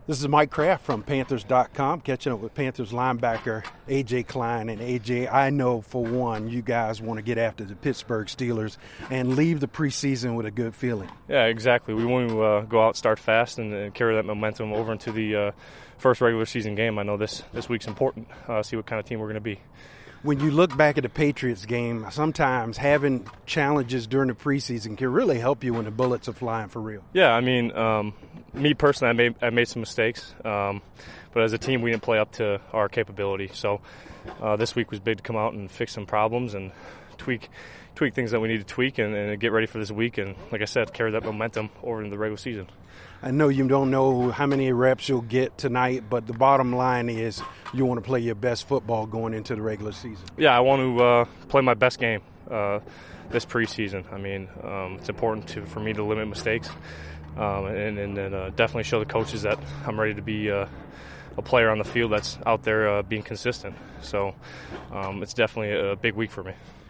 This is Mike Kraft from Panthers.com, catching up with Panthers linebacker A.J. Klein. And A.J., I know for one, you guys want to get after the Pittsburgh Steelers and leave the preseason with a good feeling. Yeah, exactly. We want to go out, start fast, and carry that momentum over into the first regular season game. I know this week's important, see what kind of team we're going to be. When you look back at the Patriots game, sometimes having challenges during the preseason can really help you when the bullets are flying for real. Yeah, I mean, me personally, I made some mistakes, but as a team, we didn't play up to our capability. So this week was big to come out and fix some problems and tweak things that we need to tweak and get ready for this week. And like I said, carry that momentum over into the regular season. I know you don't know how many reps you'll get tonight, but the bottom line is you want to play your best football going into the regular season. Yeah, I want to play my best game this preseason. I mean, it's important for me to limit mistakes and definitely show the coaches that I'm ready to be a player on the field that's out there being consistent. So it's definitely a big week for me.